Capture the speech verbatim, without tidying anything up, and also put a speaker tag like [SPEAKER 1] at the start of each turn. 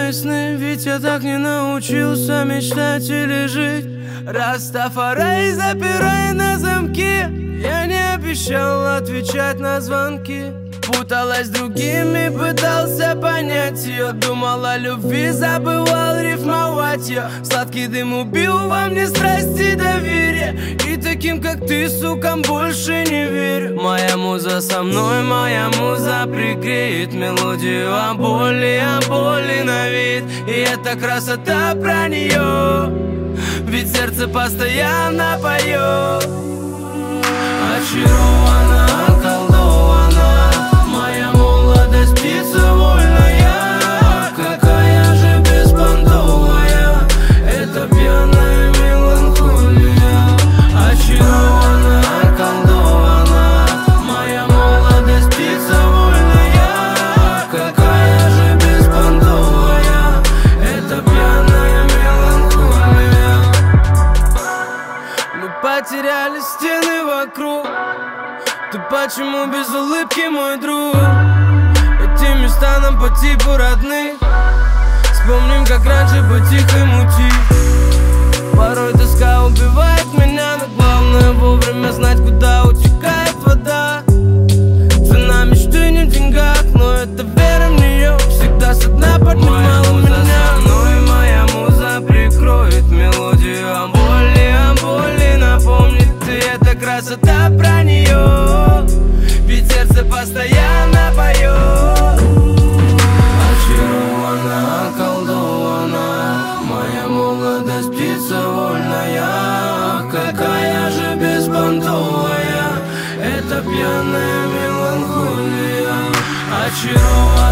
[SPEAKER 1] мои сны, ведь я так не научился мечтать или жить. Растафарай, запирай на замки. Я не обещал отвечать на звонки. Путалась с другими, пытался понять ее. Думал о любви, забывал рифмовать ее. Сладкий дым убил во мне страсть и доверие. И таким, как ты, сукам, больше не верю. Моя муза со мной, моя муза пригреет мелодию о боли, о боли на вид. И это красота про нее, ведь сердце постоянно поет. Очарована, околдована, моя молодость птица вольная. Какая же беспонтовая эта пьяная меланхолия. Очарована, околдована, моя молодость птица вольная. Какая же беспонтовая эта пьяная меланхолия. Мы потеряли стены вокруг. Ты почему без улыбки, мой друг? Эти места нам по типу родны. Вспомним, как раньше быть тихо и мутить. Порой тоска убивает меня, но главное вовремя знать, куда утекает вода. Цена мечты не в деньгах, но это вера в нее всегда со дна поднимала меня. Со мной моя муза прикроет мелодию о боли, о боли напомнит. И это красота про нее, ведь сердце постоянно поет. Очарована, околдована, моя молодость птица вольная. Какая же беспонтовая эта пьяная меланхолия. Очарована.